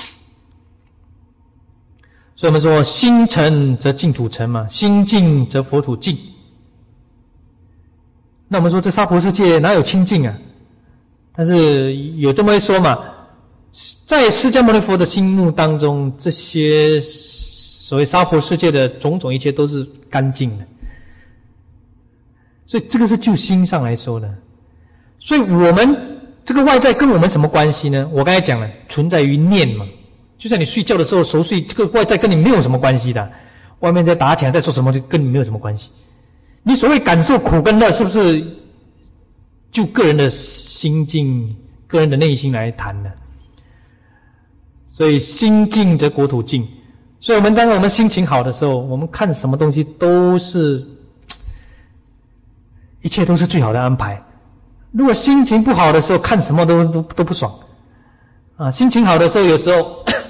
所以我们说心诚则净土诚嘛，心净则佛土净。那我们说这娑婆世界哪有清净啊？但是有这么一说嘛，在释迦牟尼佛的心目当中，这些所谓娑婆世界的种种一切都是干净的。所以这个是就心上来说的。所以我们这个外在跟我们什么关系呢？我刚才讲了，存在于念嘛。就像你睡觉的时候熟睡，这个外在跟你没有什么关系的，外面在打起来在做什么就跟你没有什么关系。你所谓感受苦跟乐，是不是就个人的心境、个人的内心来谈的？所以心净则国土净。所以当我们心情好的时候，我们看什么东西都是一切都是最好的安排。如果心情不好的时候，看什么都不爽心情好的时候，有时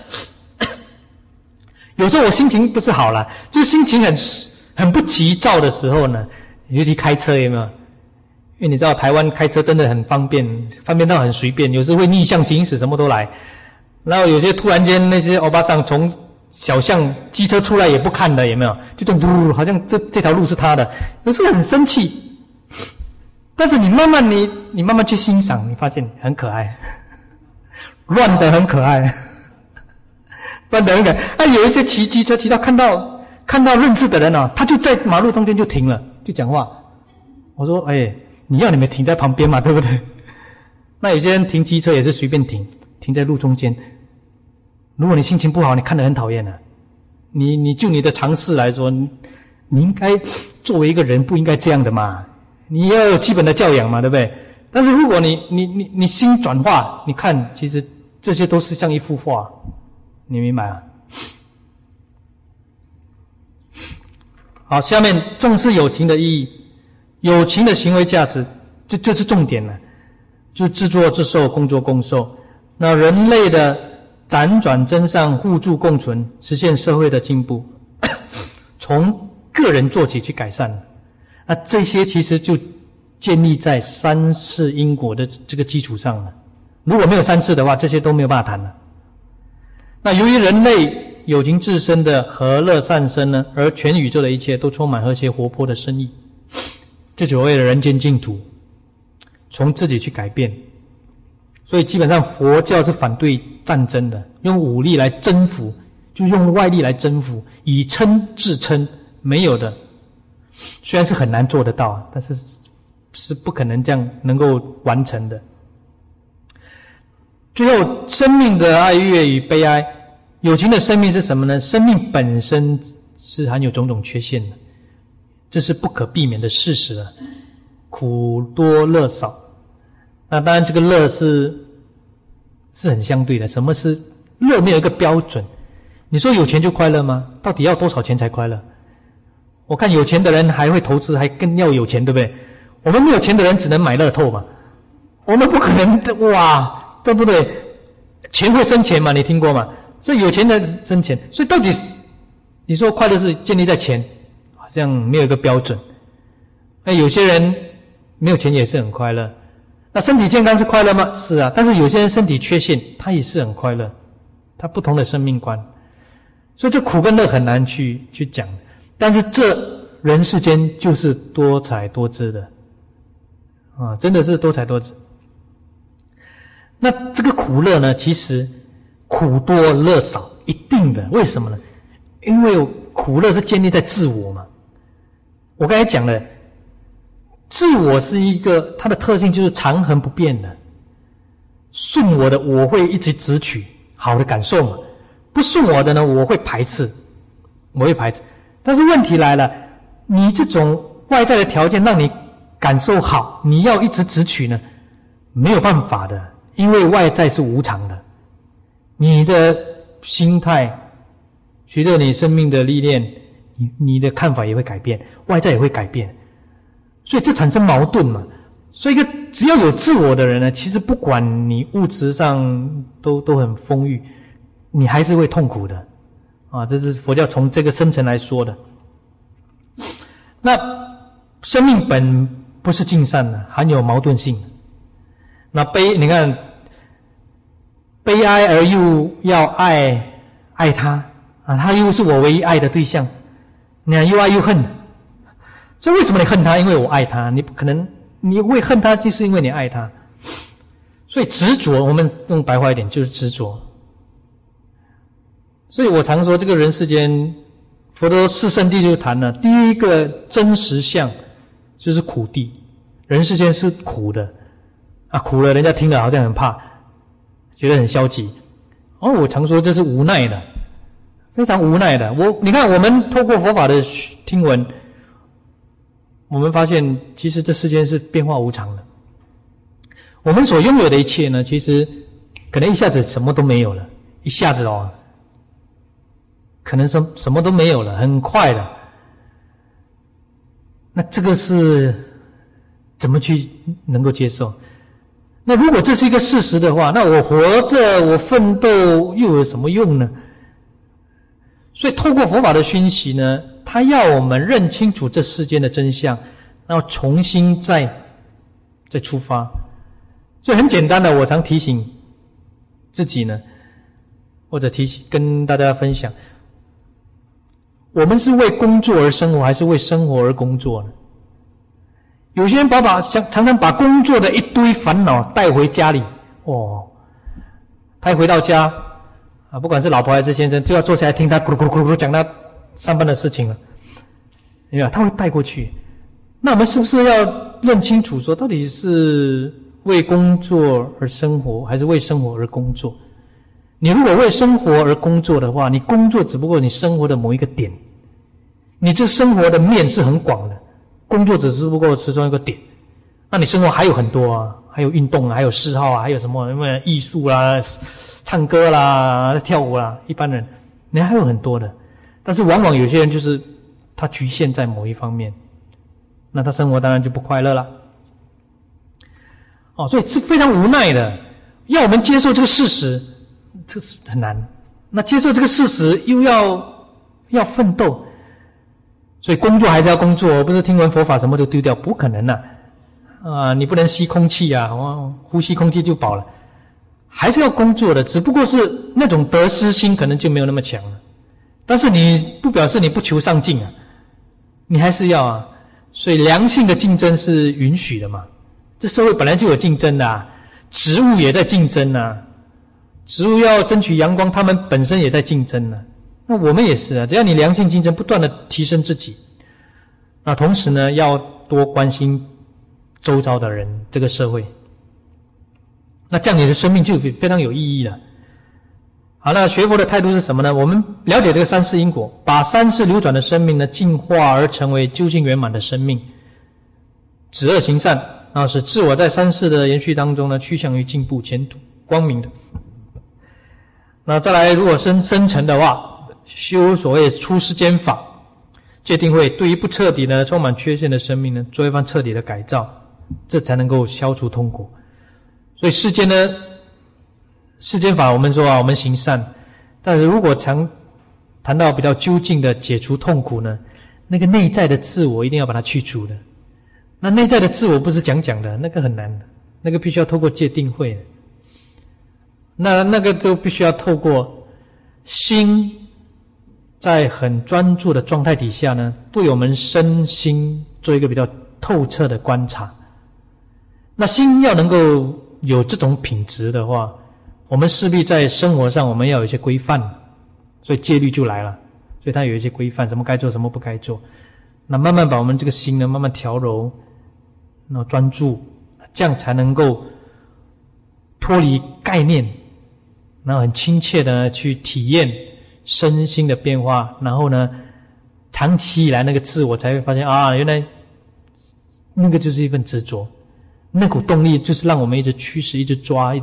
候我心情不是好了，就是心情很不急躁的时候呢，尤其开车有没有？因为你知道台湾开车真的很方便到很随便，有时会逆向行驶，什么都来。然后有些突然间那些欧巴桑从小巷机车出来也不看的，有没有？就这种好像这条路是他的，有时候很生气。但是你慢慢去欣赏，你发现很可爱，乱得很可爱。乱得很可爱。有一些骑机车骑到看到认识的人他就在马路中间就停了，就讲话。我说你没停在旁边嘛，对不对？ 那有些人停机车也是随便停，停在路中间。如果你心情不好，你看得很讨厌的。你就你的常识来说，你应该作为一个人不应该这样的嘛，你要有基本的教养嘛，对不对？但是如果你心转化，你看其实这些都是像一幅画，你明白啊？好，下面重视友情的意义，友情的行为价值，这是重点了，就自作自受，共作共受。那人类的辗转真善，互助共存，实现社会的进步，从个人做起去改善。那这些其实就建立在三世因果的这个基础上了。如果没有三世的话，这些都没有办法谈了。那由于人类友情自身的和乐善生呢，而全宇宙的一切都充满和谐活泼的深意。这所谓的人间净土，从自己去改变。所以基本上佛教是反对战争的，用武力来征服，就用外力来征服，以称制称，没有的。虽然是很难做得到，但是是不可能这样能够完成的。最后，生命的爱乐与悲哀，友情的生命是什么呢？生命本身是含有种种缺陷的，这是不可避免的事实了。苦多乐少，那当然这个乐是很相对的。什么是乐？没有一个标准。你说有钱就快乐吗？到底要多少钱才快乐？我看有钱的人还会投资，还更要有钱，对不对？我们没有钱的人只能买乐透嘛，我们不可能哇，对不对？钱会生钱嘛，你听过吗？所以有钱的生钱，所以到底你说快乐是建立在钱，好像没有一个标准。那有些人没有钱也是很快乐。那身体健康是快乐吗？是啊，但是有些人身体缺陷，他也是很快乐，他不同的生命观。所以这苦跟乐很难去讲，但是这人世间就是多彩多姿的啊，真的是多彩多姿。那这个苦乐呢，其实苦多乐少一定的，为什么呢？因为苦乐是建立在自我嘛。我刚才讲了，自我是一个，它的特性就是长恒不变的。顺我的我会一直直取好的感受嘛，不顺我的呢，我会排斥。但是问题来了，你这种外在的条件让你感受好，你要一直直取呢，没有办法的，因为外在是无常的。你的心态随着你生命的历练，你的看法也会改变，外在也会改变，所以这产生矛盾嘛。所以一个只要有自我的人呢，其实不管你物质上都很丰裕，你还是会痛苦的啊。这是佛教从这个深层来说的。那生命本不是尽善的，含有矛盾性。那你看悲哀而又要爱他啊，他又是我唯一爱的对象，你看又爱又恨。所以为什么你恨他？因为我爱他。你不可能你会恨他，就是因为你爱他。所以执着，我们用白话一点就是执着。所以我常说这个人世间，佛陀四圣谛就谈了，第一个真实相就是苦谛。人世间是苦的啊，苦了人家听了好像很怕，觉得很消极。我常说这是无奈的，非常无奈的。你看我们透过佛法的听闻，我们发现其实这世间是变化无常的。我们所拥有的一切呢，其实可能一下子什么都没有了，一下子可能什么都没有了，很快的。那这个是怎么去能够接受？那如果这是一个事实的话，那我活着我奋斗又有什么用呢？所以透过佛法的熏习呢，他要我们认清楚这世间的真相，然后重新再出发。所以很简单的，我常提醒自己呢，或者跟大家分享，我们是为工作而生活，还是为生活而工作呢？有些人常常把工作的一堆烦恼带回家里，他一回到家啊，不管是老婆还是先生，就要坐下来听他咕噜咕噜咕噜讲他上班的事情了，他会带过去。那我们是不是要认清楚说，到底是为工作而生活，还是为生活而工作？你如果为生活而工作的话，你工作只不过你生活的某一个点，你这生活的面是很广的，工作只不过其中一个点。那你生活还有很多啊，还有运动啊，还有嗜好啊，还有什么艺术啦、唱歌啦、跳舞啦，一般人你还有很多的。但是往往有些人就是他局限在某一方面，那他生活当然就不快乐了。所以是非常无奈的，要我们接受这个事实，这是很难。那接受这个事实又要奋斗，所以工作还是要工作，不是听闻佛法什么都丢掉，不可能啊！你不能吸空气啊，呼吸空气就饱了，还是要工作的，只不过是那种得失心可能就没有那么强了。但是你不表示你不求上进啊，你还是要啊。所以良性的竞争是允许的嘛。这社会本来就有竞争的啊，植物也在竞争啊，植物要争取阳光，它们本身也在竞争啊。那我们也是啊，只要你良性竞争，不断的提升自己，那同时呢，要多关心周遭的人，这个社会，那这样你的生命就非常有意义了。好，那学佛的态度是什么呢？我们了解这个三世因果，把三世流转的生命呢，进化而成为究竟圆满的生命，止恶行善，然后使自我在三世的延续当中呢，趋向于进步、前途光明的。那再来，如果深沉的话，修所谓出世间法，戒定慧，对于不彻底呢、充满缺陷的生命呢，做一番彻底的改造，这才能够消除痛苦。所以世间法，我们说啊，我们行善，但是如果谈到比较究竟的解除痛苦呢，那个内在的自我一定要把它去除的。那内在的自我不是讲的，那个很难的，那个必须要透过戒定慧的。那个就必须要透过心在很专注的状态底下呢，对我们身心做一个比较透彻的观察。那心要能够有这种品质的话，我们势必在生活上我们要有一些规范，所以戒律就来了。所以它有一些规范，什么该做，什么不该做。那慢慢把我们这个心呢，慢慢调柔，那专注，这样才能够脱离概念，然后很亲切的去体验身心的变化，然后呢，长期以来那个自我才会发现啊，原来那个就是一份执着，那股动力就是让我们一直驱使，一直抓。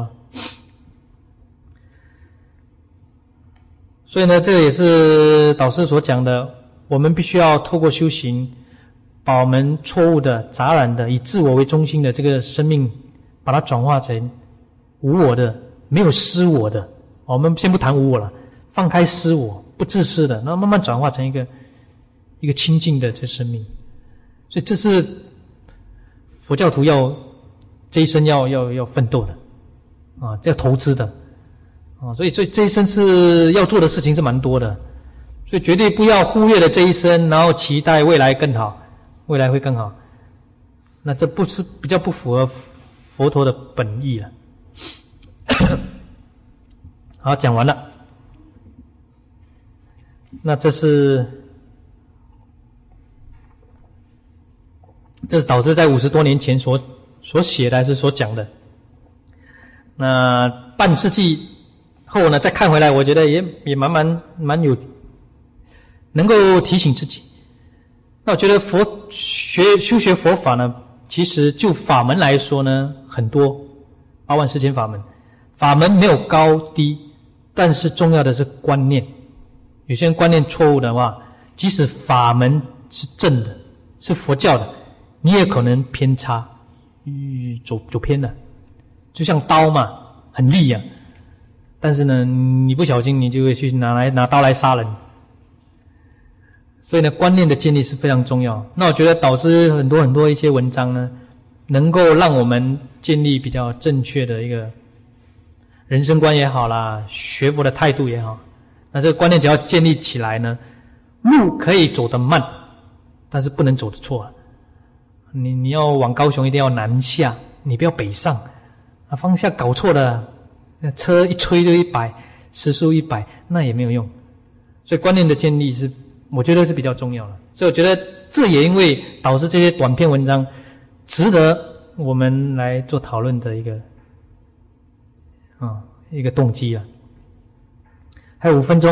所以呢，这个也是导师所讲的，我们必须要透过修行，把我们错误的、杂染的、以自我为中心的这个生命，把它转化成无我的、没有私我的。我们先不谈无我了，放开私我，不自私的，然后慢慢转化成一个清净的这生命。所以这是佛教徒这一生要奋斗的啊，要投资的啊。所以这一生是要做的事情是蛮多的，所以绝对不要忽略了这一生，然后期待未来更好，未来会更好。那这不是比较不符合佛陀的本意了。好，讲完了。那这是导师在50多年前所写的还是所讲的。那半世纪后呢，再看回来，我觉得也蛮有能够提醒自己。那我觉得修学佛法呢，其实就法门来说呢，很多8万4千法门，法门没有高低，但是重要的是观念。有些人观念错误的话，即使法门是正的，是佛教的，你也可能偏差，走偏了。就像刀嘛，很利啊，但是呢，你不小心你就会去拿刀来杀人。所以呢，观念的建立是非常重要。那我觉得导师很多一些文章呢，能够让我们建立比较正确的一个人生观也好啦，学佛的态度也好。那这个观念只要建立起来呢，路可以走得慢，但是不能走得错。你要往高雄一定要南下，你不要北上啊，方向搞错了，车一吹就100，时速100，那也没有用。所以观念的建立是，我觉得是比较重要的。所以我觉得这也因为导致这些短篇文章值得我们来做讨论的一个动机了。还有5分钟，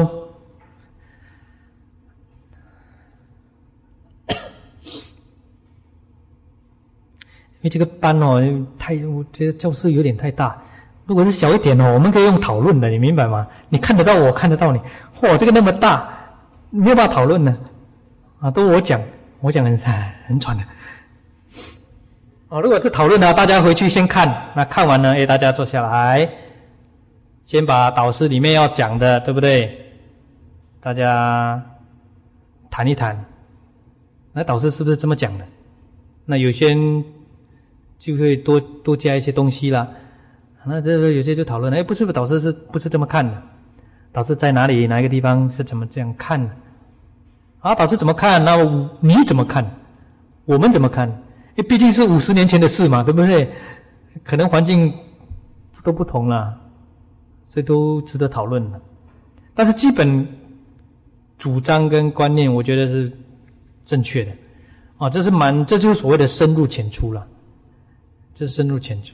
因为这个班我觉得教室有点太大。如果是小一点我们可以用讨论的，你明白吗？你看得到我，看得到你。这个那么大，没有办法讨论呢。都我讲很喘的。如果是讨论大家回去先看，那看完了，大家坐下来，先把导师里面要讲的，对不对？大家谈一谈。那导师是不是这么讲的？那有些人就会多加一些东西啦。那这有些就讨论，不是导师不是这么看的？导师在哪里哪一个地方是怎么这样看的？导师怎么看？那你怎么看？我们怎么看？毕竟是50年前的事嘛，对不对？可能环境都不同了，所以都值得讨论的。但是基本主张跟观念，我觉得是正确的。这就是所谓的深入浅出了，这是深入浅出。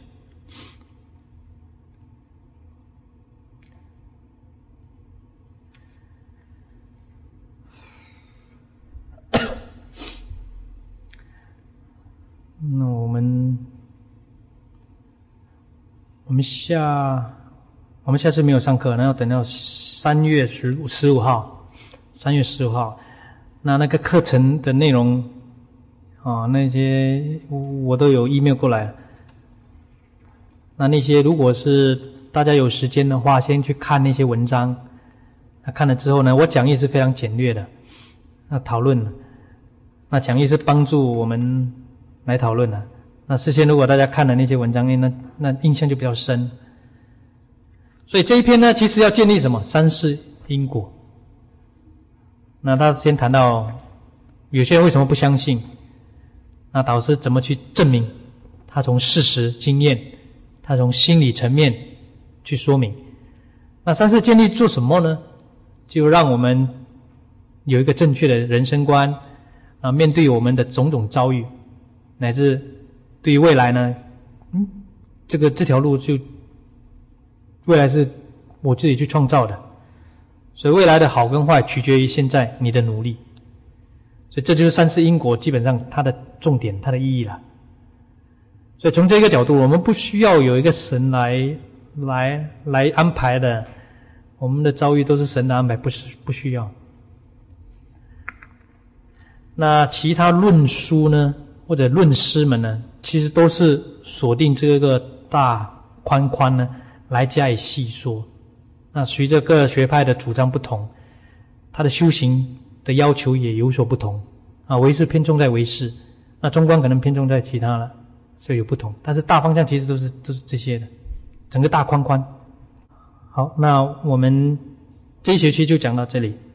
那我们下次没有上课，那要等到3月15号，3月15号，那个课程的内容那些我都有 email 过来了。那些如果是大家有时间的话，先去看那些文章。那看了之后呢，我讲义是非常简略的，那讨论了，那讲义是帮助我们来讨论了。那事先如果大家看了那些文章，那印象就比较深。所以这一篇呢，其实要建立什么？3世因果。那他先谈到有些人为什么不相信，那导师怎么去证明？他从事实、经验，他从心理层面去说明。那3世建立做什么呢？就让我们有一个正确的人生观面对我们的种种遭遇，乃至对于未来呢，这条路就未来是我自己去创造的，所以未来的好跟坏取决于现在你的努力。所以这就是3世因果基本上它的重点，它的意义了。所以从这个角度，我们不需要有一个神来安排的，我们的遭遇都是神的安排，不需要。那其他论书呢，或者论师们呢，其实都是锁定这个大框呢来加以细说。那随着各学派的主张不同，他的修行的要求也有所不同。唯识偏重在唯识，那中观可能偏重在其他了，所以有不同。但是大方向其实都是这些的，整个大框。好，那我们这一学期就讲到这里。